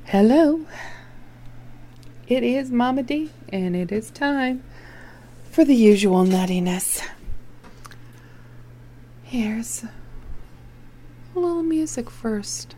Hello, it is Mama D, and it is time for the usual nuttiness. Here's a little music first.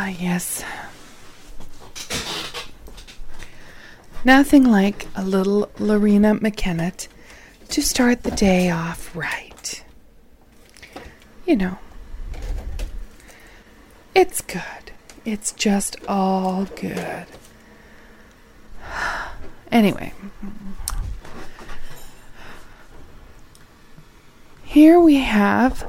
Ah, yes. Nothing like a little Lorena McKenna to start the day off right. You know, it's good. It's just all good. Anyway, here we have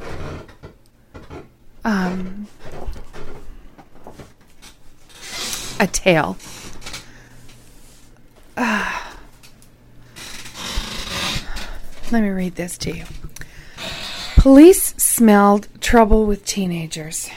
a tale. Let me read this to you. Police smelled trouble with teenagers.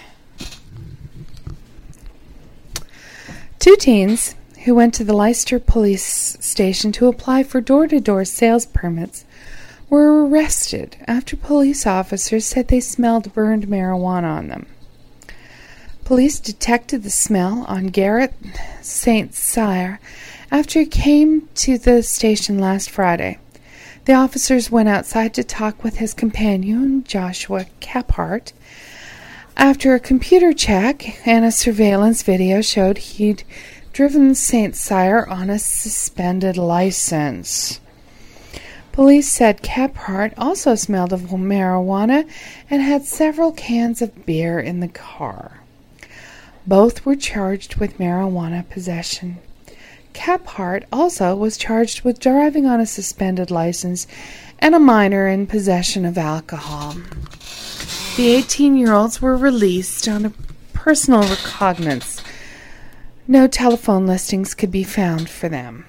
2 teens who went to the Leicester police station to apply for door-to-door sales permits were arrested after police officers said they smelled burned marijuana on them. Police detected the smell on Garrett St. Cyr after he came to the station last Friday. The officers went outside to talk with his companion, Joshua Caphart. After a computer check and a surveillance video showed he'd driven St. Cyr on a suspended license. Police said Caphart also smelled of marijuana and had several cans of beer in the car. Both were charged with marijuana possession. Caphart also was charged with driving on a suspended license and a minor in possession of alcohol. The 18-year-olds were released on a personal recognizance. No telephone listings could be found for them.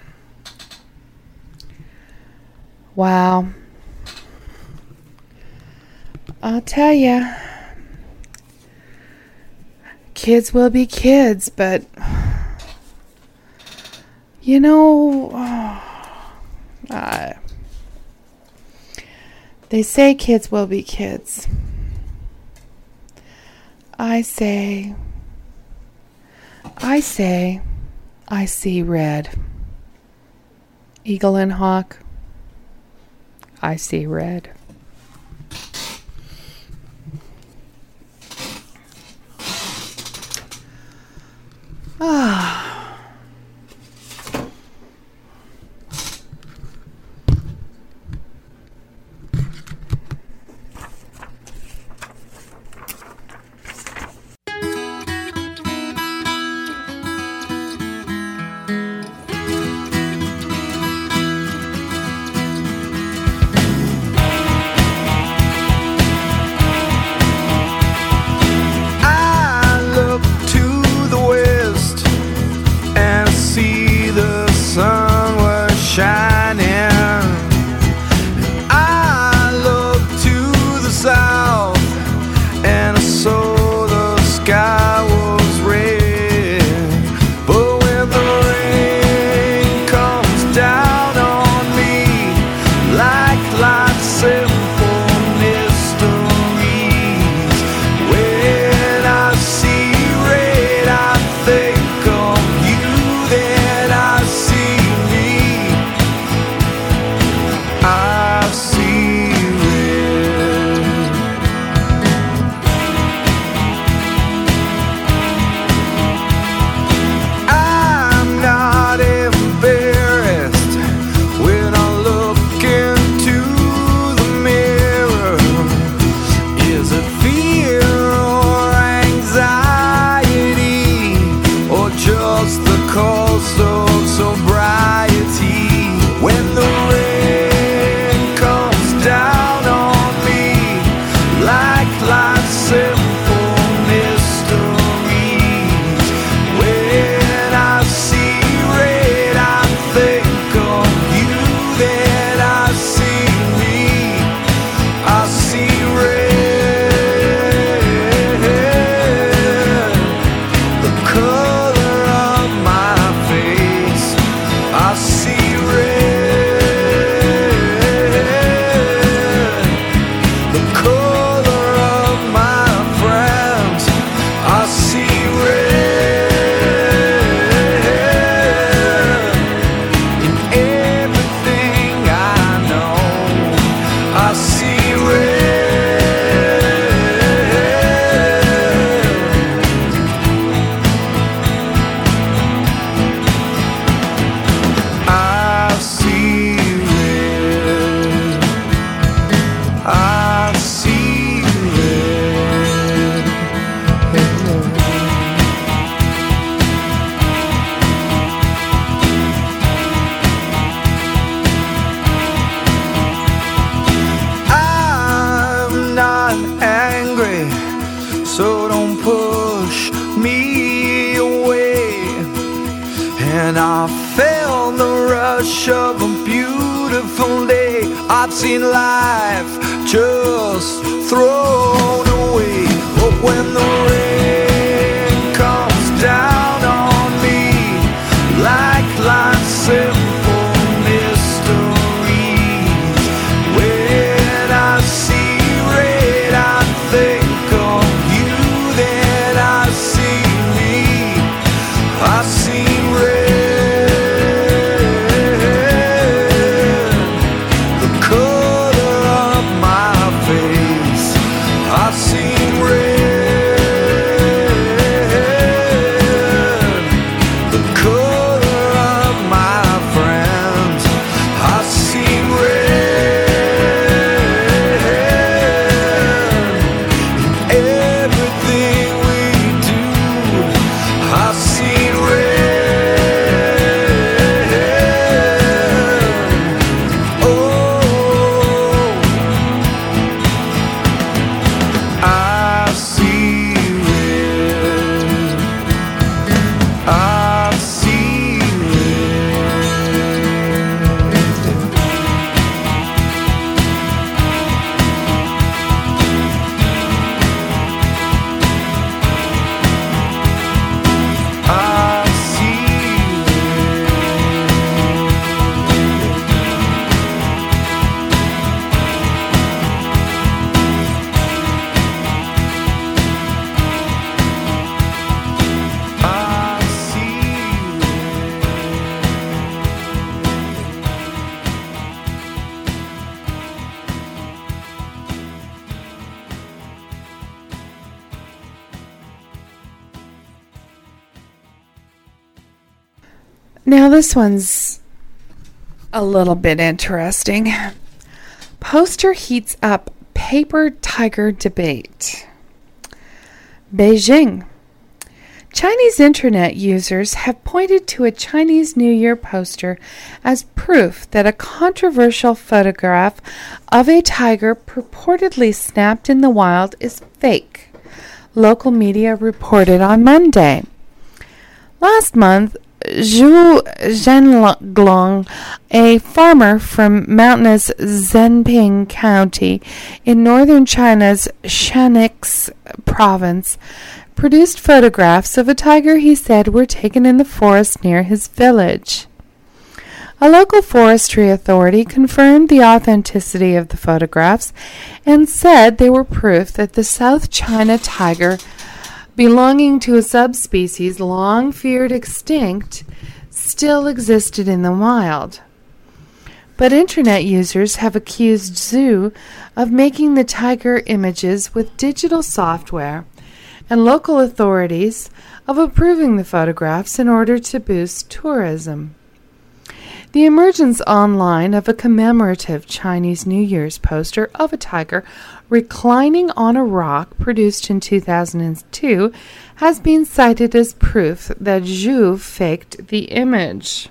Wow. I'll tell you, kids will be kids, but you know, they say kids will be kids. I say, I see red. Eagle and hawk, I see red. Ah. so don't push me away. And I felt the rush of a beautiful day. I've seen life just thrown away. But when the rain comes down on me like life's simple mysteries, when I see red I think of you, then I see me, I see red. Now this one's a little bit interesting. Poster heats up paper tiger debate. Beijing. Chinese internet users have pointed to a Chinese New Year poster as proof that a controversial photograph of a tiger purportedly snapped in the wild is fake, local media reported on Monday. Last month, Zhu Zhenglong, a farmer from mountainous Zhenping County in northern China's Shanxi province, produced photographs of a tiger he said were taken in the forest near his village. A local forestry authority confirmed the authenticity of the photographs and said they were proof that the South China tiger, belonging to a subspecies long feared extinct, still existed in the wild. But internet users have accused Zhu of making the tiger images with digital software, and local authorities of approving the photographs in order to boost tourism. The emergence online of a commemorative Chinese New Year's poster of a tiger reclining on a rock produced in 2002 has been cited as proof that Zhu faked the image.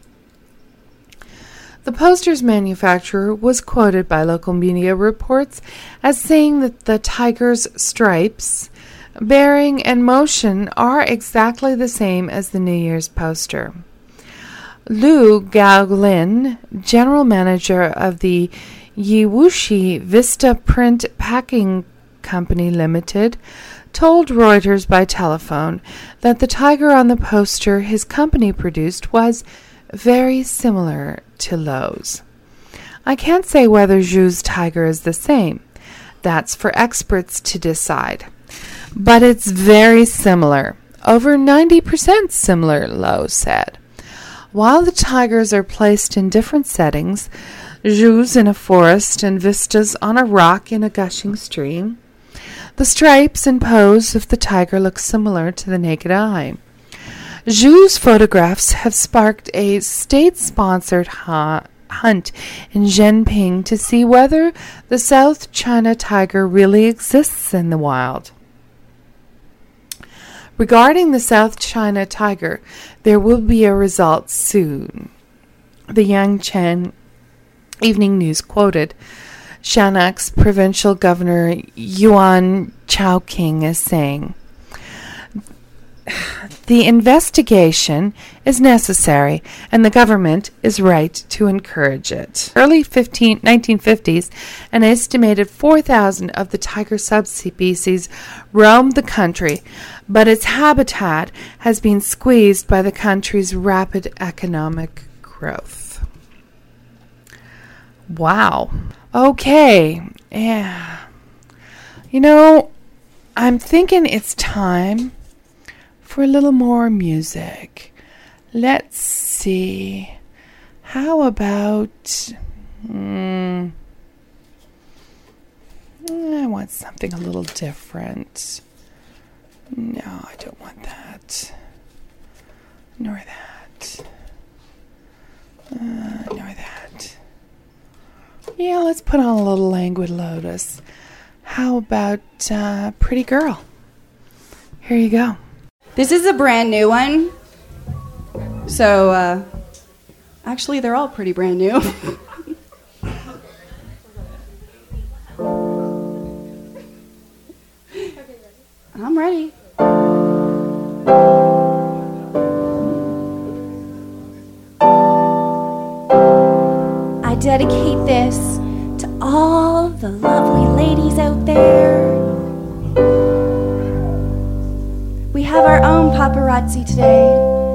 The poster's manufacturer was quoted by local media reports as saying that the tiger's stripes, bearing, and motion are exactly the same as the New Year's poster. Lu Gaolin, general manager of the Yiwushi Vista Print Packing Company Limited, told Reuters by telephone that the tiger on the poster his company produced was very similar to Lu's. I can't say whether Zhu's tiger is the same. That's for experts to decide. But it's very similar. Over 90% similar, Lu said. While the tigers are placed in different settings, Zhu's in a forest and Vista's on a rock in a gushing stream, the stripes and pose of the tiger look similar to the naked eye. Zhu's photographs have sparked a state-sponsored hunt in Zhenping to see whether the South China tiger really exists in the wild. Regarding the South China tiger, there will be a result soon. The Yangcheng Evening News quoted Shanxi Provincial Governor Yuan Chowking is saying, the investigation is necessary and the government is right to encourage it. Early 1950s, an estimated 4,000 of the tiger subspecies roamed the country, but its habitat has been squeezed by the country's rapid economic growth. Wow. Okay. Yeah. You know, I'm thinking it's time for a little more music. Let's see. How about... I want something a little different. No, I don't want that. Nor that. Nor that. Yeah, let's put on a little Languid Lotus. How about Pretty Girl? Here you go. This is a brand new one. So, actually, they're all pretty brand new. I'm ready. I dedicate this to all the lovely ladies out there. We have our own paparazzi today.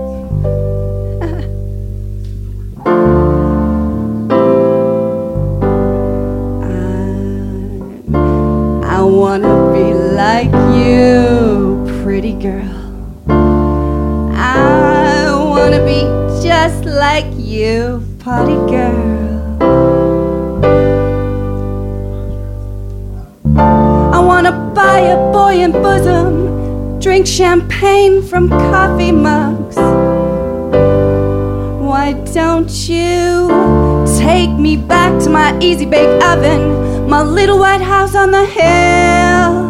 I wanna be like you, pretty girl. I wanna be just like you, party girl. I wanna buy a buoyant bosom, drink champagne from coffee mugs. Why don't you take me back to my easy bake oven, my little white house on the hill?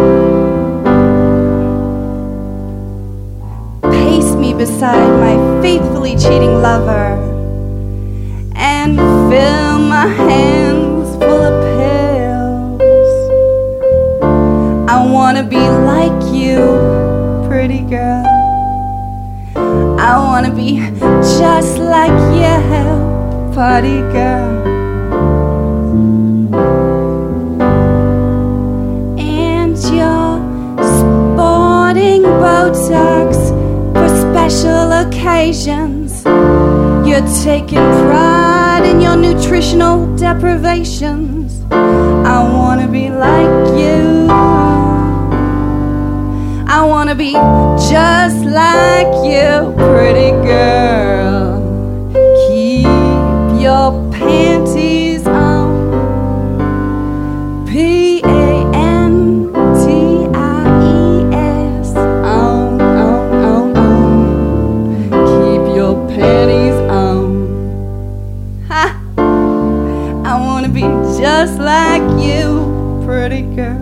Pace me beside my faithfully cheating lover and fill my hands full of pills. I wanna be like you, pretty girl. I wanna be just like you, party girl. And you're sporting Botox for special occasions. You're taking pride in your nutritional deprivations. I wanna be like you. I wanna be just like you, pretty girl. Keep your panties on. Panties on. Keep your panties on. Ha! I wanna be just like you, pretty girl.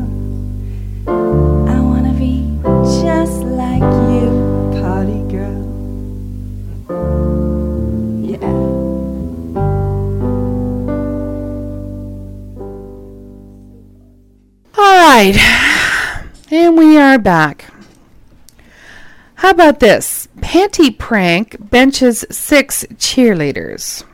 Just like you, party girl. Yeah. All right. And we are back. How about this? Panty prank benches 6 cheerleaders.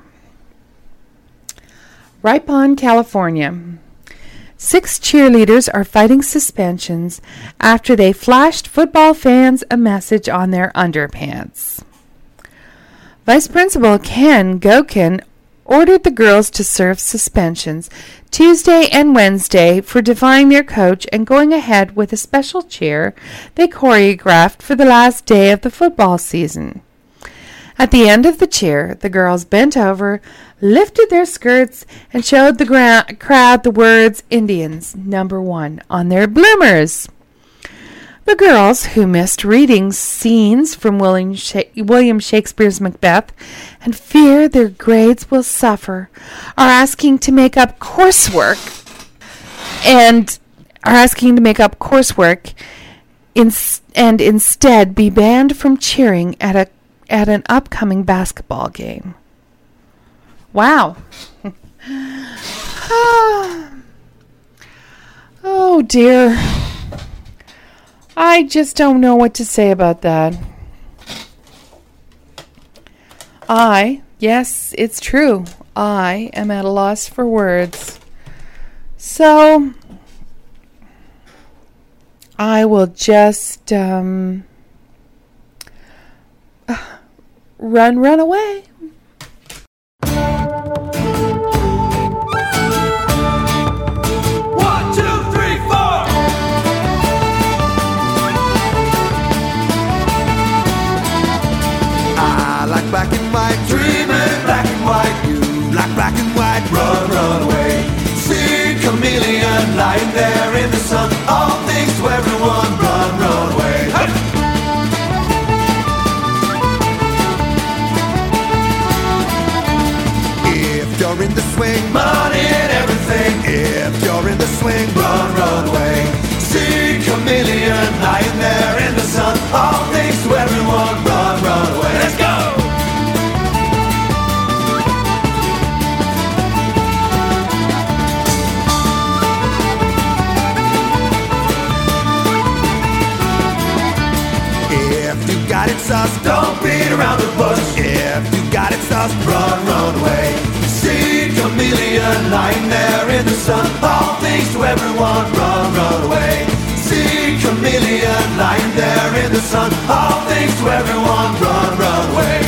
Ripon, California. 6 cheerleaders are fighting suspensions after they flashed football fans a message on their underpants. Vice Principal Ken Gokin ordered the girls to serve suspensions Tuesday and Wednesday for defying their coach and going ahead with a special cheer they choreographed for the last day of the football season. At the end of the cheer, the girls bent over, lifted their skirts, and showed the crowd the words Indians #1 on their bloomers. The girls, who missed reading scenes from William Shakespeare's Macbeth and fear their grades will suffer, are asking to make up coursework and instead be banned from cheering at an upcoming basketball game. Wow. Oh dear. I just don't know what to say about that. Yes, it's true. I am at a loss for words. So, I will just run away. Black and white, dreaming black and white. You like black and white, run, run away. See chameleon lying there in the sun. All things to everyone, run, run away. Hey! If you're in the swing, money and everything. If you're in the swing, run, run away. See chameleon lying there in the sun. All things to everyone, run, run away. Let's go! Got it sus, don't beat around the bush. If you got it sus, run, run away. See chameleon lying there in the sun. All things to everyone, run, run away. See chameleon lying there in the sun. All things to everyone, run, run away.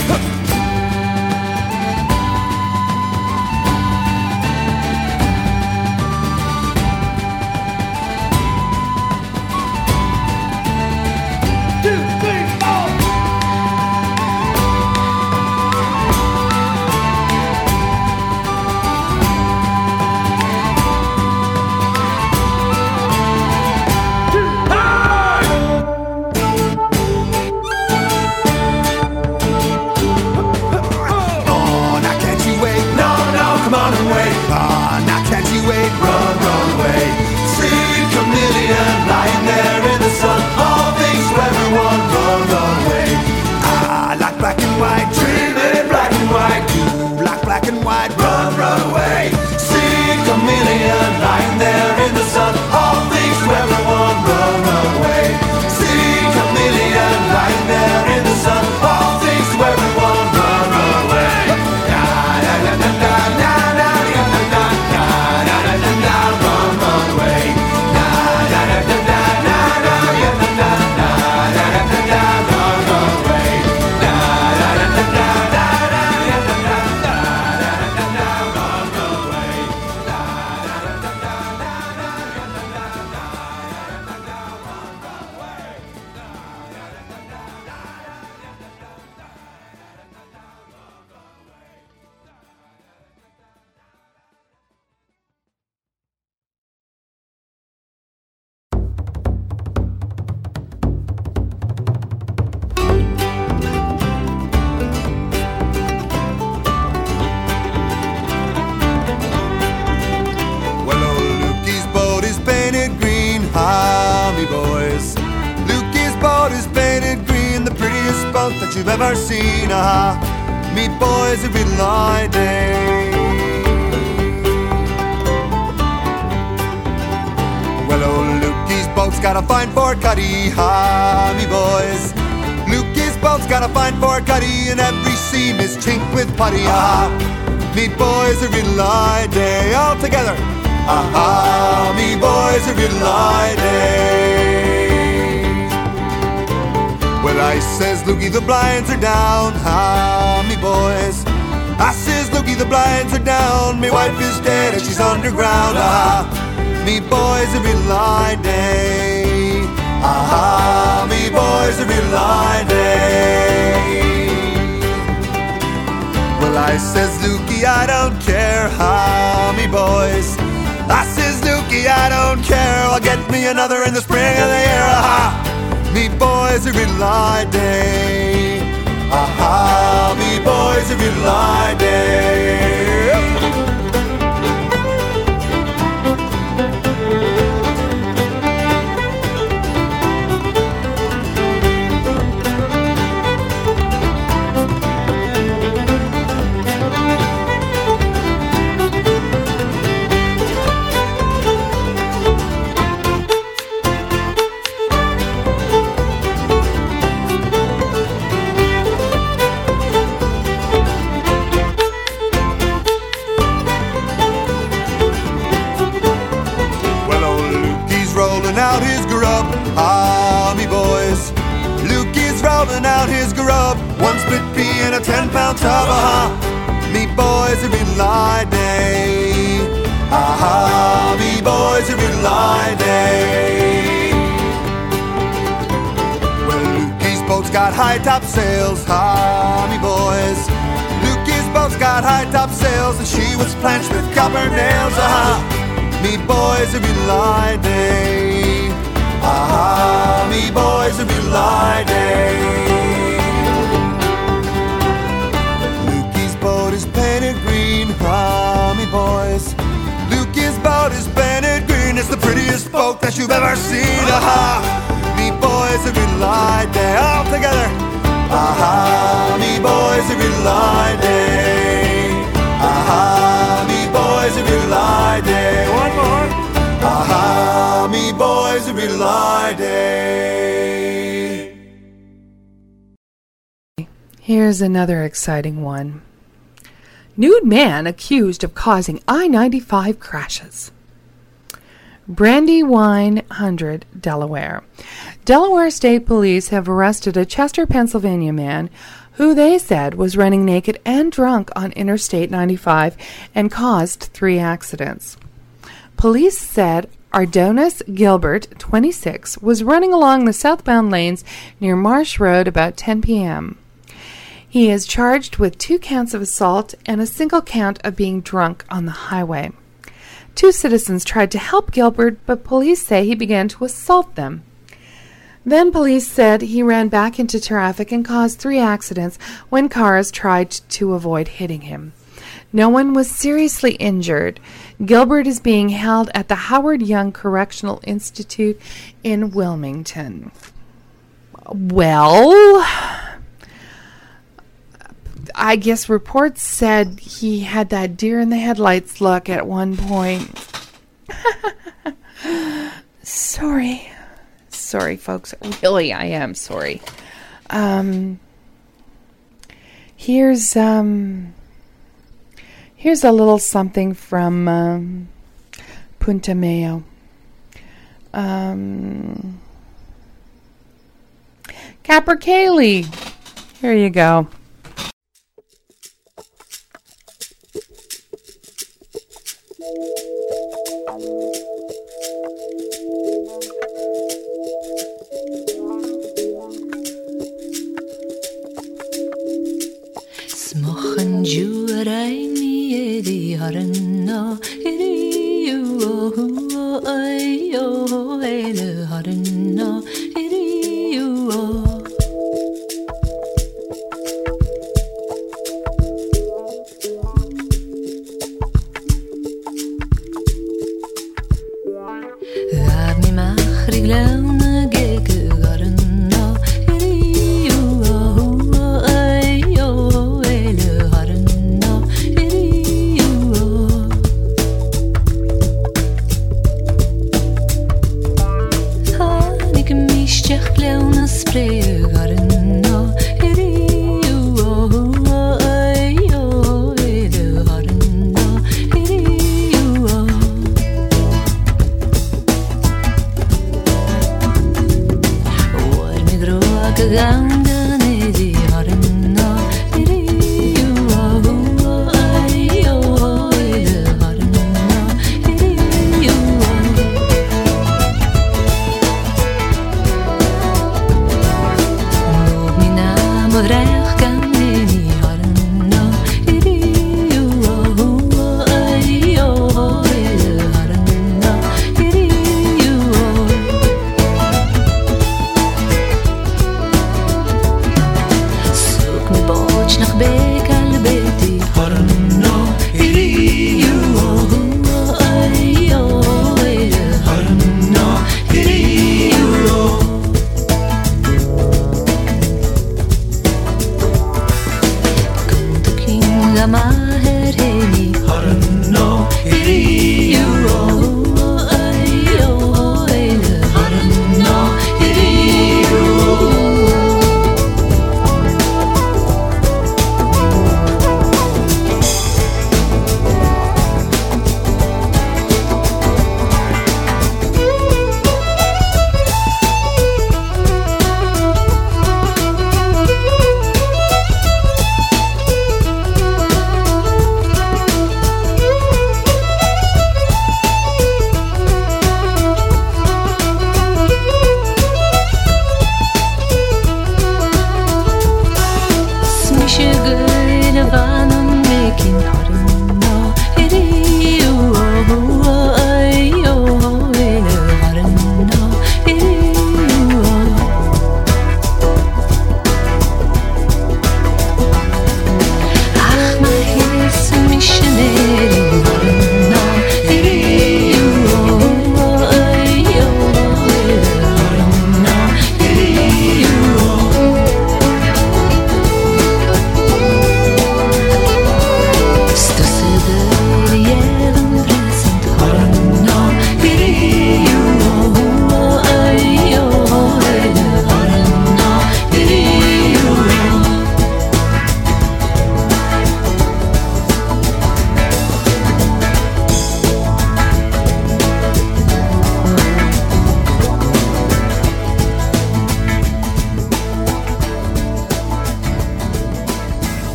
That you've ever seen, me boys every light day. Well, old Lukey's boat's got a fine four-cuddy, me boys. Lukey's boat's got a fine four-cuddy, and every seam is chinked with putty, me boys every light day. All together, me boys every light day. Well, I says, Lukey, the blinds are down, me boys. I says, Lukey, the blinds are down. Me wife is dead and she's underground, me boys every light day. Me boys every light day. Well, I says, Lukey, I don't care, me boys. I says, Lukey, I don't care. I'll get me another in the spring of the year, me boys every light day. Me boys every light day. rub. Ah, me boys, Luke is rolling out his grub. One split pea in a 10-pound tub. Me boys are in line day. Me boys are in line day. Well, Lukey's boat's got high top sails. Me boys, Lukey's boat's got high top sails, and she was planched with copper nails. Me boys are in line day. Me boys are in line day. Lukey's boat is painted green. Me boys, Lukey's boat is painted green. It's the prettiest boat that you've ever seen. Me boys are in line day. All together. Me boys are in line day. Me boys are in line day. One more. Me boys are in line day. Here's another exciting one. Nude man accused of causing I-95 crashes. Brandywine 100, Delaware. Delaware State Police have arrested a Chester, Pennsylvania man who they said was running naked and drunk on Interstate 95 and caused 3 accidents. Police said Ardonis Gilbert, 26, was running along the southbound lanes near Marsh Road about 10 p.m. He is charged with 2 counts of assault and a single count of being drunk on the highway. 2 citizens tried to help Gilbert, but police say he began to assault them. Then police said he ran back into traffic and caused 3 accidents when cars tried to avoid hitting him. No one was seriously injured. Gilbert is being held at the Howard Young Correctional Institute in Wilmington. Well, I guess reports said he had that deer in the headlights look at one point. Sorry, folks. Really, I am sorry. Here's a little something from Punta Mayo. Capercaillie. Here you go. Smochen jureini di harna iriu ayo ele harna iriu. Gabni machrig launa geke garna iriu ayo ele harna iriu. Hanik mishtech launa spray garna iriu ayo ele harna iriu. Gangane di harna iriu ayo ele harna iriu. Mina modrech gane di harna iriu ayo ele harna iriu.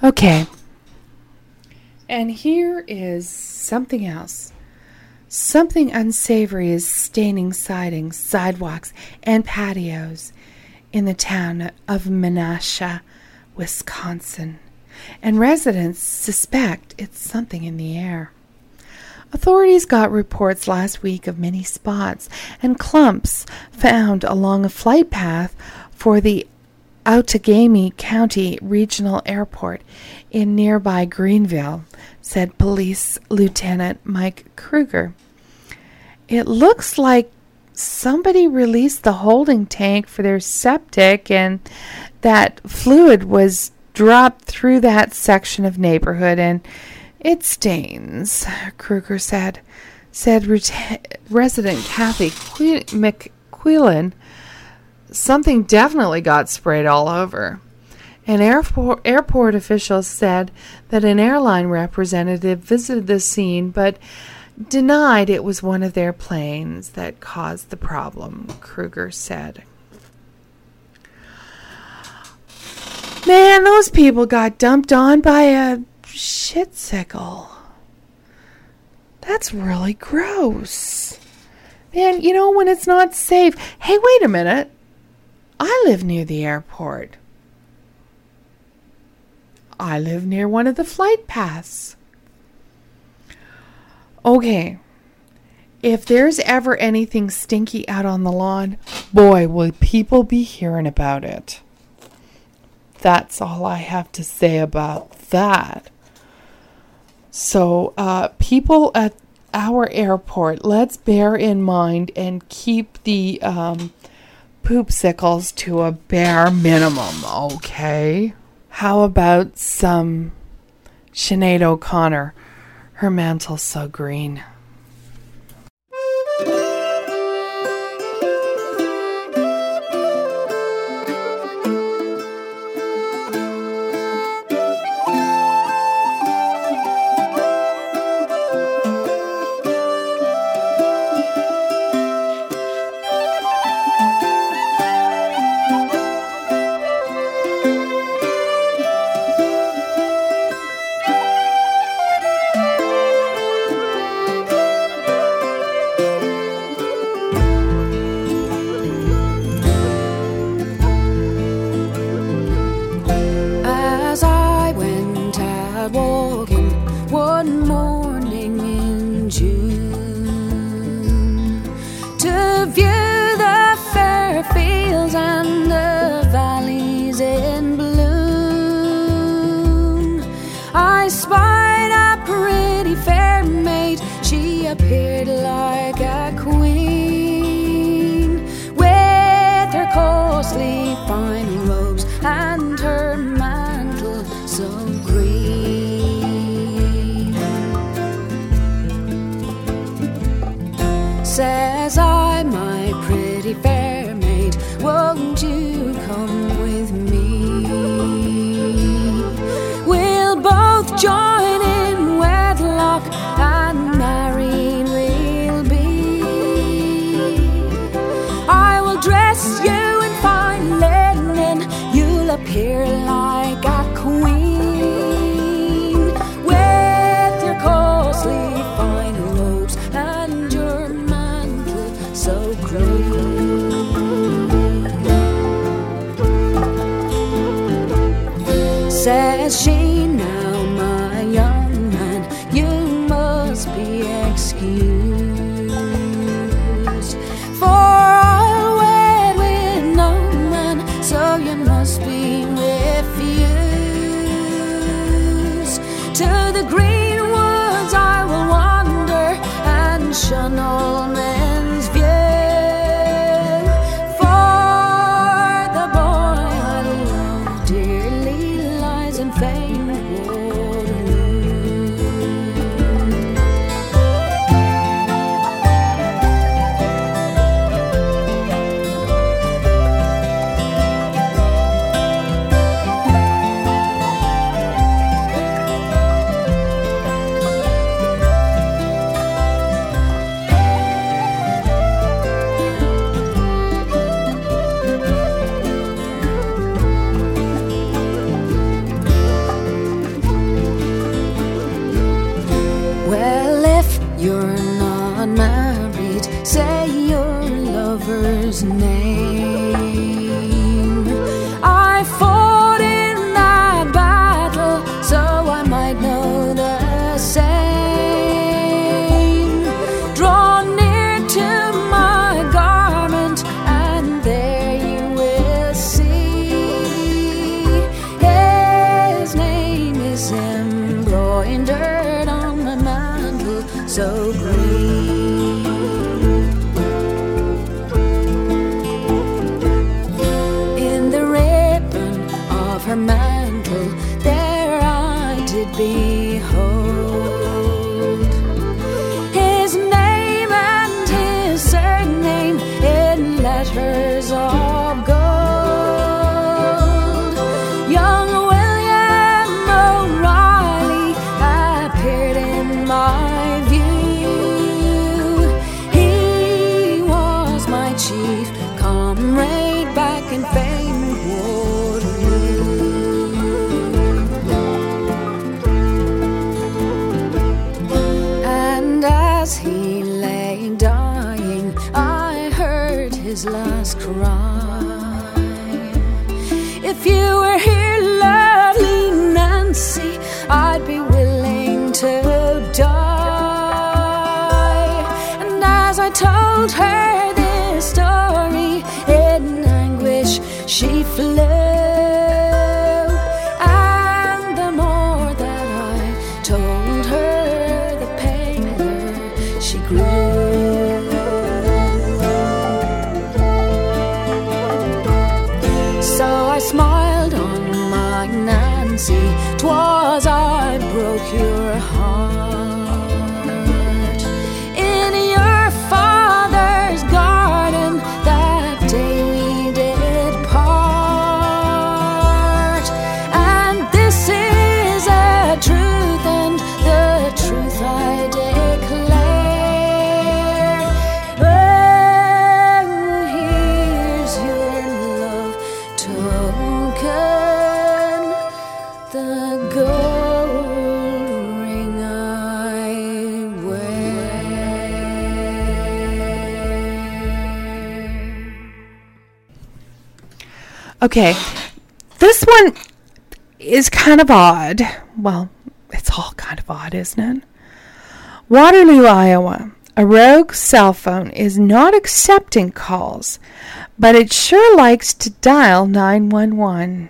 Okay. And here is something else. Something unsavory is staining sidings, sidewalks, and patios in the town of Menasha, Wisconsin, and residents suspect it's something in the air. Authorities got reports last week of many spots and clumps found along a flight path for the Outagamie County Regional Airport in nearby Greenville, said Police Lieutenant Mike Kruger. It looks like somebody released the holding tank for their septic and that fluid was dropped through that section of neighborhood and it stains, Kruger said. Resident Kathy McQuillan, something definitely got sprayed all over. An airport official said that an airline representative visited the scene but denied it was one of their planes that caused the problem, Kruger said. Man, those people got dumped on by a shit-sickle. That's really gross. Man, you know when it's not safe. Hey, wait a minute. I live near the airport. I live near one of the flight paths. Okay, if there's ever anything stinky out on the lawn, boy, will people be hearing about it. That's all I have to say about that. So, people at our airport, let's bear in mind and keep the poopsicles to a bare minimum, okay? How about some Sinead O'Connor? Her mantle's so green. Appeared like a queen with her costly fine robes and her mantle so green. Says I, my pretty fair maid, won't you come with me? We'll both join in wedlock and married we'll be. I will dress you in fine linen, you'll appear like a queen with your costly fine robes and your mantle so green. Says she, now my young man, you must be excused, for I'll wed with no man, so you must be refused. To the green woods I will wander and shun all men's view, for the boy I love dearly lies in famed Waterloo. so green. In the ribbon of her mantle, there I did behold his name and his surname in letters of gold. Young William O'Reilly appeared in my view. He was my chief comrade back in famed Waterloo. And as he lay dying, I heard his last cry. If you were here, lovely Nancy, I'd be willing to die. And as I told her this story, in anguish she flew. And the more that I told her, the paler she grew. So I smiled on my Nancy, 'twas I broke your heart. In your father's garden that day we did part. And this is a truth, and the truth I declare. Oh, here's your love token, the gold ring I wear. Okay, this one is kind of odd. Well, it's all kind of odd, isn't it? Waterloo, Iowa. A rogue cell phone is not accepting calls, but it sure likes to dial 911.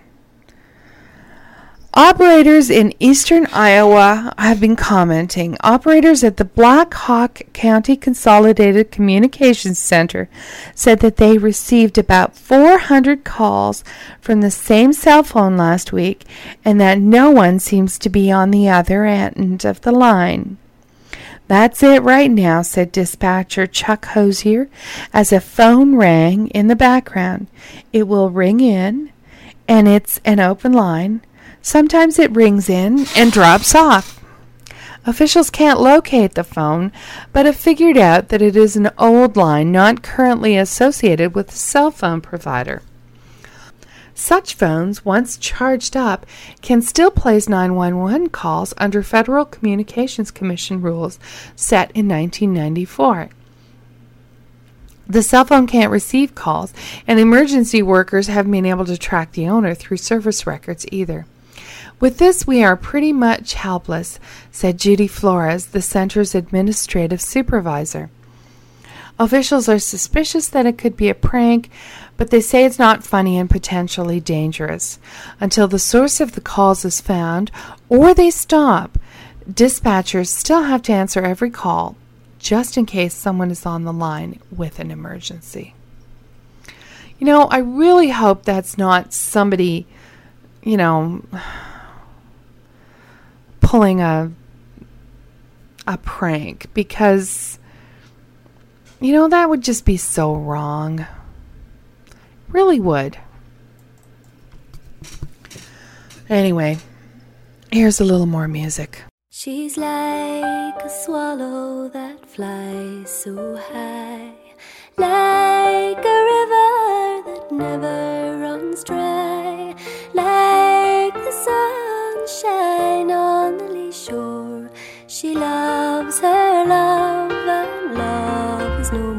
Operators in eastern Iowa have been commenting. Operators at the Black Hawk County Consolidated Communications Center said that they received about 400 calls from the same cell phone last week, and that no one seems to be on the other end of the line. That's it right now, said dispatcher Chuck Hosier, as a phone rang in the background. It will ring in, and it's an open line. Sometimes it rings in and drops off. Officials can't locate the phone, but have figured out that it is an old line not currently associated with a cell phone provider. Such phones, once charged up, can still place 911 calls under Federal Communications Commission rules set in 1994. The cell phone can't receive calls, and emergency workers haven't been able to track the owner through service records either. With this, we are pretty much helpless, said Judy Flores, the center's administrative supervisor. Officials are suspicious that it could be a prank, but they say it's not funny and potentially dangerous. Until the source of the calls is found or they stop, dispatchers still have to answer every call, just in case someone is on the line with an emergency. You know, I really hope that's not somebody, pulling a prank, because that would just be so wrong. Really would. Anyway, here's a little more music. She's like a swallow that flies so high, like a river that never runs dry, like the sunshine on the lee shore. She loves her love, and love is no more.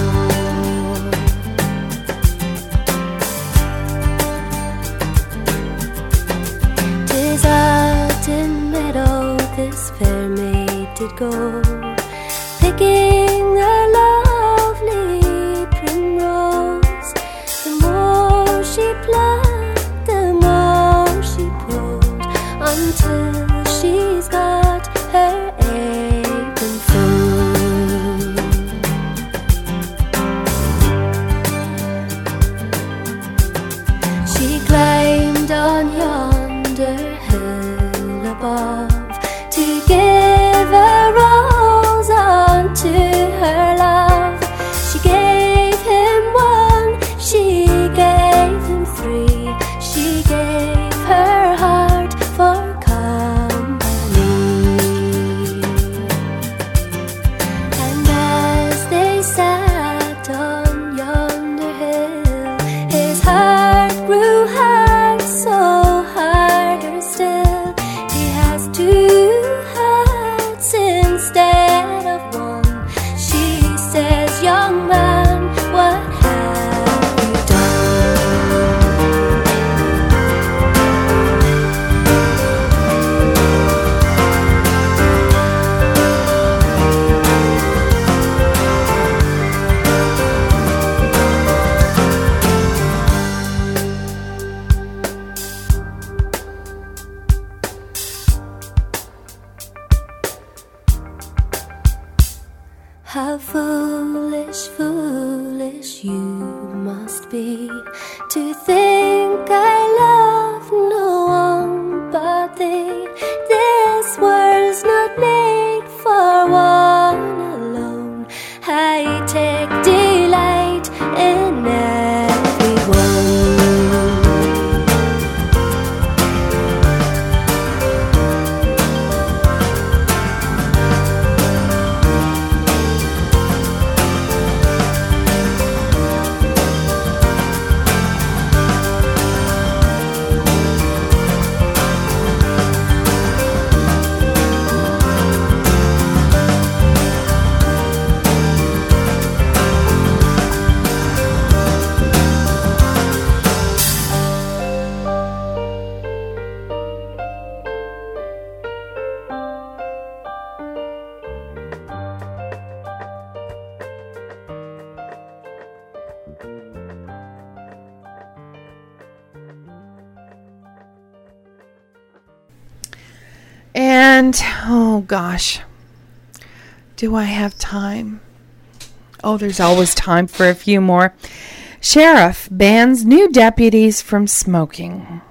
'Tis autumn meadow this fair maid did go, picking a lovely primrose. The more she plucked, the more she pulled, until she's got her apron full. How foolish, foolish you must be to think I love no one but thee. This world's not made for one alone. I take delight in everyone. And, oh gosh, do I have time? Oh, there's always time for a few more. Sheriff bans new deputies from smoking.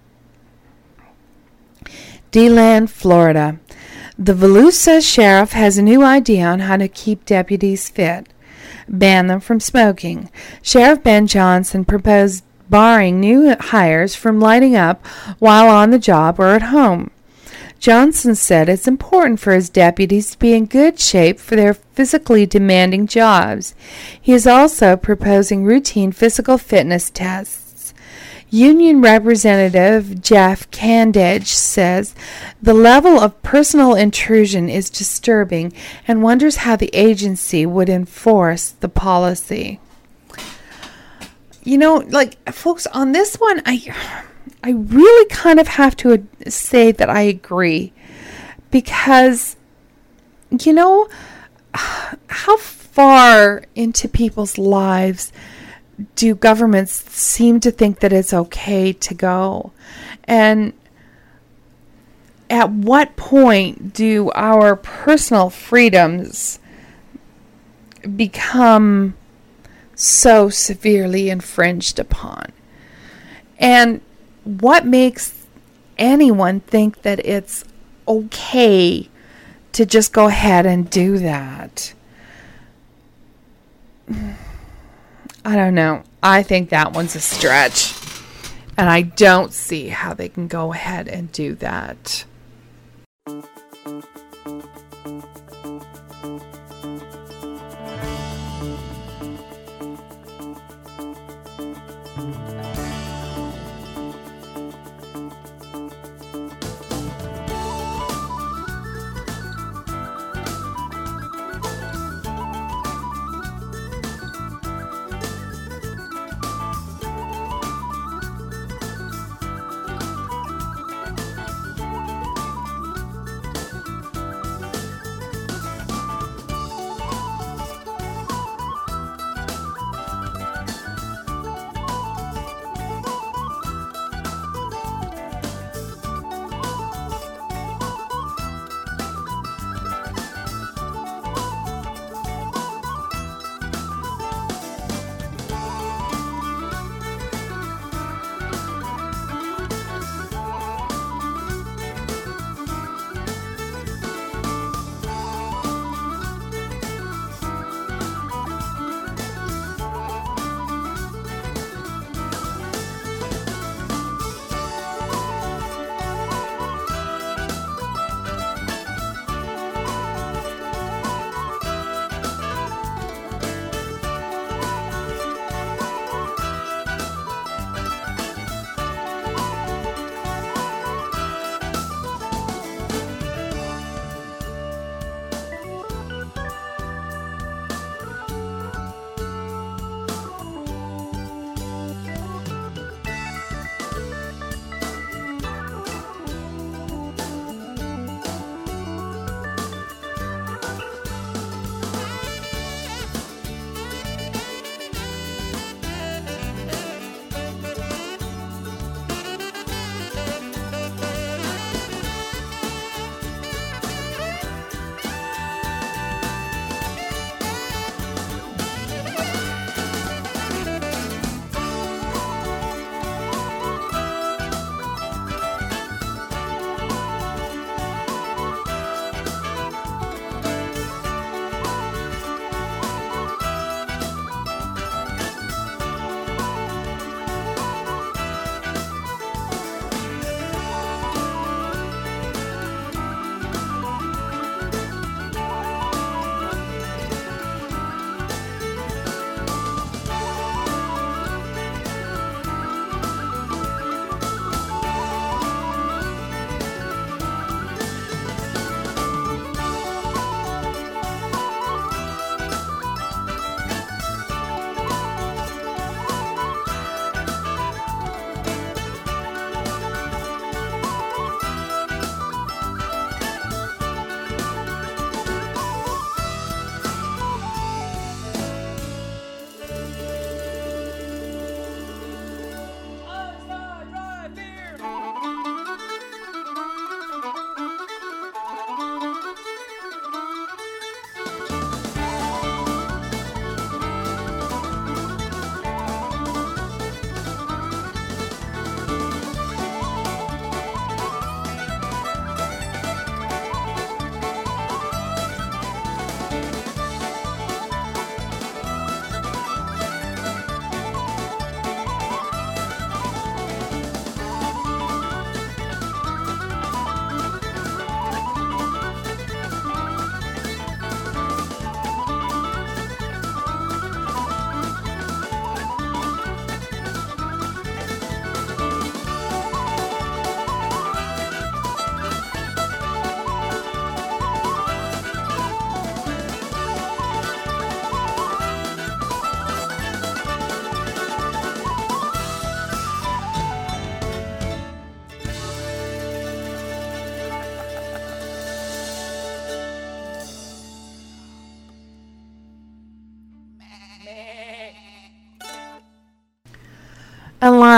DeLand, Florida. The Volusia sheriff has a new idea on how to keep deputies fit. Ban them from smoking. Sheriff Ben Johnson proposed barring new hires from lighting up while on the job or at home. Johnson said it's important for his deputies to be in good shape for their physically demanding jobs. He is also proposing routine physical fitness tests. Union Representative Jeff Candage says the level of personal intrusion is disturbing and wonders how the agency would enforce the policy. You know, like, folks, on this one, I really kind of have to say that I agree, because, you know, how far into people's lives do governments seem to think that it's okay to go? And at what point do our personal freedoms become so severely infringed upon? And what makes anyone think that it's okay to just go ahead and do that? I don't know. I think that one's a stretch. And I don't see how they can go ahead and do that.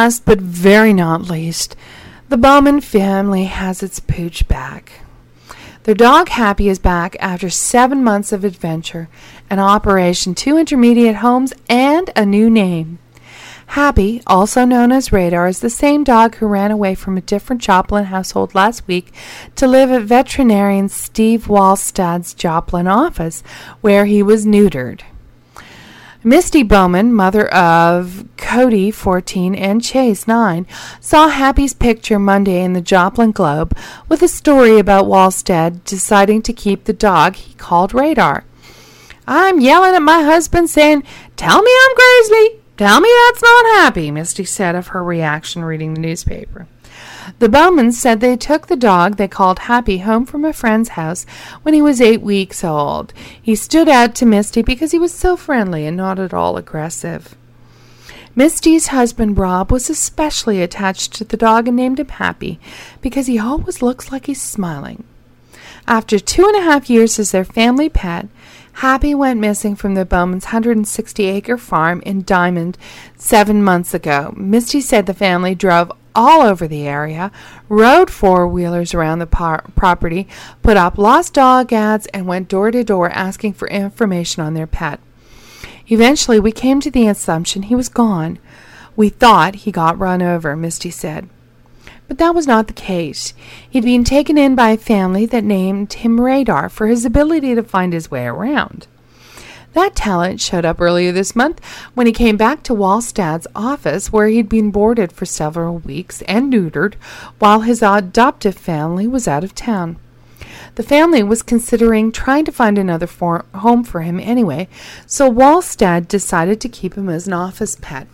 last but very not least, the Bowman family has its pooch back. Their dog Happy is back after 7 months of adventure, an operation, 2 intermediate homes, and a new name. Happy, also known as Radar, is the same dog who ran away from a different Joplin household last week to live at veterinarian Steve Wallstad's Joplin office, where he was neutered. Misty Bowman, mother of Cody, 14, and Chase, 9, saw Happy's picture Monday in the Joplin Globe with a story about Wallstad deciding to keep the dog he called Radar. "I'm yelling at my husband saying, 'Tell me I'm crazy. Tell me that's not Happy,'" Misty said of her reaction reading the newspaper. The Bowmans said they took the dog they called Happy home from a friend's house when he was 8 weeks old. He stood out to Misty because he was so friendly and not at all aggressive. Misty's husband, Rob, was especially attached to the dog and named him Happy because he always looks like he's smiling. After 2.5 years as their family pet, Happy went missing from the Bowmans' 160-acre farm in Diamond 7 months ago. Misty said the family drove all over the area, rode 4-wheelers around the property, put up lost dog ads, and went door to door asking for information on their pet. "Eventually, we came to the assumption he was gone. We thought he got run over," Misty said. But that was not the case. He'd been taken in by a family that named him Radar for his ability to find his way around. That talent showed up earlier this month when he came back to Wallstad's office, where he'd been boarded for several weeks and neutered while his adoptive family was out of town. The family was considering trying to find another home for him anyway, so Wallstad decided to keep him as an office pet.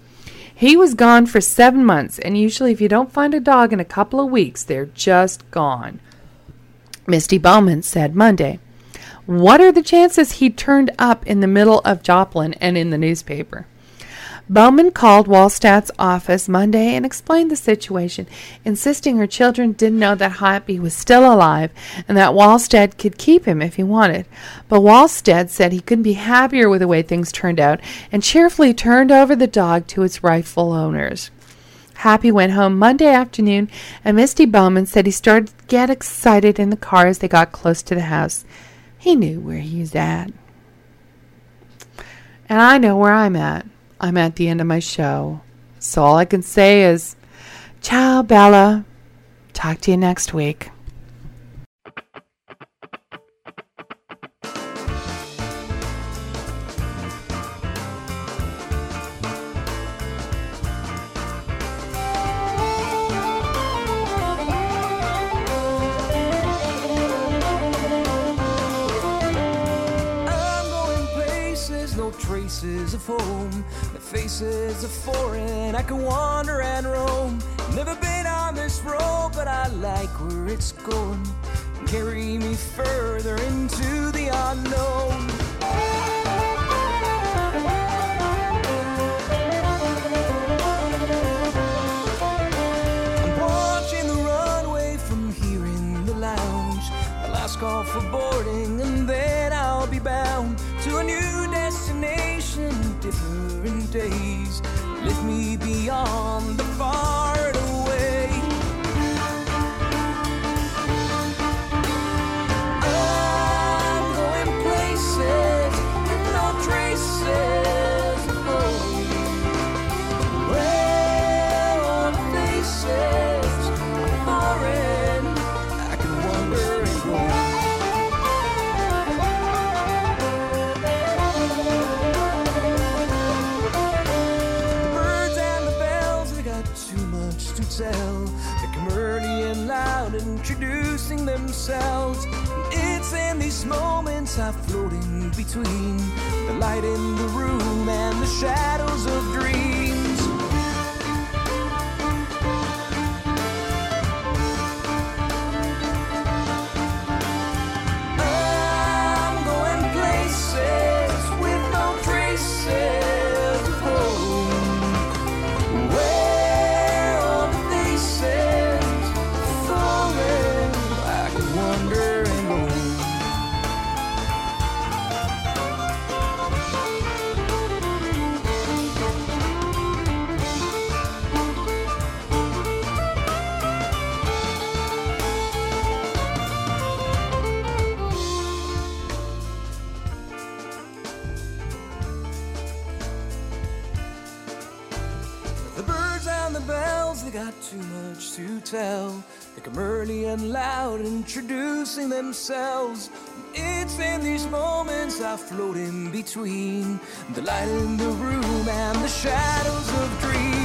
He was gone for 7 months, and usually if you don't find a dog in a couple of weeks, they're just gone, Misty Bowman said Monday. What are the chances he turned up in the middle of Joplin and in the newspaper? Bowman called Wallstad's office Monday and explained the situation, insisting her children didn't know that Happy was still alive and that Wallstad could keep him if he wanted. But Wallstad said he couldn't be happier with the way things turned out and cheerfully turned over the dog to its rightful owners. Happy went home Monday afternoon, and Misty Bowman said he started to get excited in the car as they got close to the house. He knew where he was at. And I know where I'm at. I'm at the end of my show. So all I can say is, ciao, Bella. Talk to you next week. Traces of home, the faces of foreign. I can wander and roam. Never been on this road, but I like where it's going. Carry me further into the unknown. I'm watching the runway from here in the lounge. The last call for boarding, and then I'll be bound to a new destination, different days. Lift me beyond the far away. I'm going places with no traces of home, where all the faces are foreign. I can wander and roam. Tell the comedian loud introducing themselves. It's in these moments I float in between the light in the room and the shadows of dreams. I'm going places with no traces of home, where all the faces foreign. I can wander and roam. much to tell. They come early and loud, introducing themselves. It's in these moments I float in between the light in the room and the shadows of dreams.